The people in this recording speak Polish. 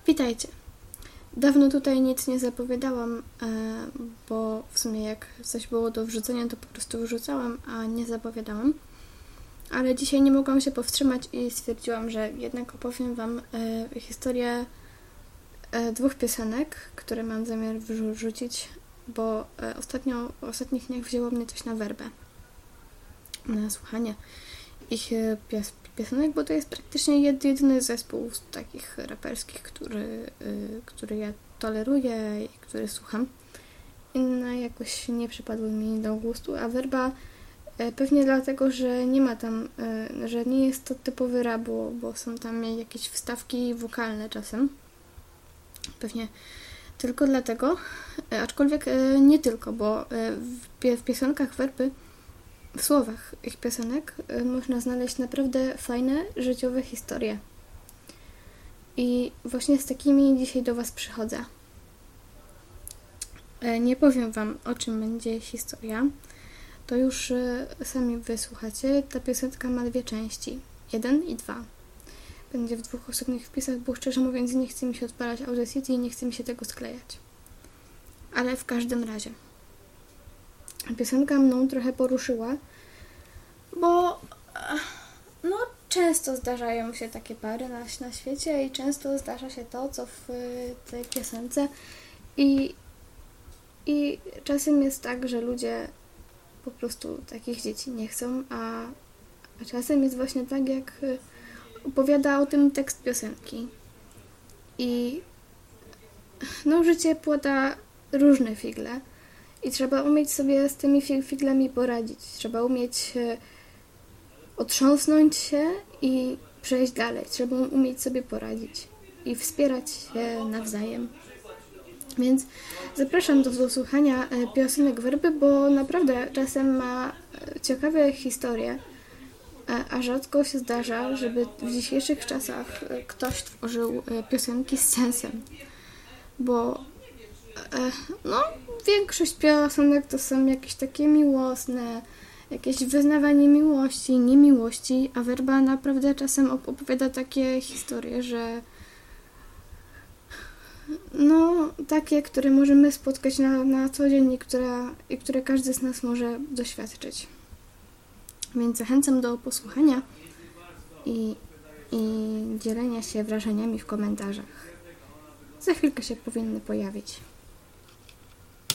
Witajcie. Dawno tutaj nic nie zapowiadałam, bo w sumie jak coś było do wrzucenia, to po prostu wrzucałam, a nie zapowiadałam. Ale dzisiaj nie mogłam się powstrzymać i stwierdziłam, że jednak opowiem Wam historię dwóch piosenek, które mam zamiar wrzucić, bo w ostatnich dniach wzięło mnie coś na werbę, na słuchanie ich piosenek, bo to jest praktycznie jedyny zespół z takich raperskich, który ja toleruję i który słucham. Inne jakoś nie przypadły mi do gustu, a werba pewnie dlatego, że nie ma tam, że nie jest to typowy rap, bo są tam jakieś wstawki wokalne czasem. Pewnie tylko dlatego, aczkolwiek nie tylko, bo w piosenkach werby, w słowach ich piosenek można znaleźć naprawdę fajne, życiowe historie. I właśnie z takimi dzisiaj do Was przychodzę. Nie powiem Wam, o czym będzie historia. To już sami wysłuchacie. Ta piosenka ma 2 części. 1 i 2. Będzie w 2 osobnych wpisach, bo szczerze mówiąc nie chce mi się odpalać Audacity i nie chce mi się tego sklejać. Ale w każdym razie. Piosenka mną trochę poruszyła, bo często zdarzają się takie pary na świecie i często zdarza się to, co w tej piosence. I czasem jest tak, że ludzie po prostu takich dzieci nie chcą, a czasem jest właśnie tak, jak opowiada o tym tekst piosenki. I życie płata różne figle i trzeba umieć sobie z tymi figlami poradzić. Trzeba umieć otrząsnąć się i przejść dalej. Trzeba umieć sobie poradzić i wspierać się nawzajem. Więc zapraszam do słuchania piosenek werby, bo naprawdę czasem ma ciekawe historie, a rzadko się zdarza, żeby w dzisiejszych czasach ktoś tworzył piosenki z sensem. Bo większość piosenek to są jakieś takie miłosne, jakieś wyznawanie miłości, niemiłości, a werba naprawdę czasem opowiada takie historie, że takie, które możemy spotkać na co dzień i które każdy z nas może doświadczyć. Więc zachęcam do posłuchania i dzielenia się wrażeniami w komentarzach. Za chwilkę się powinny pojawić.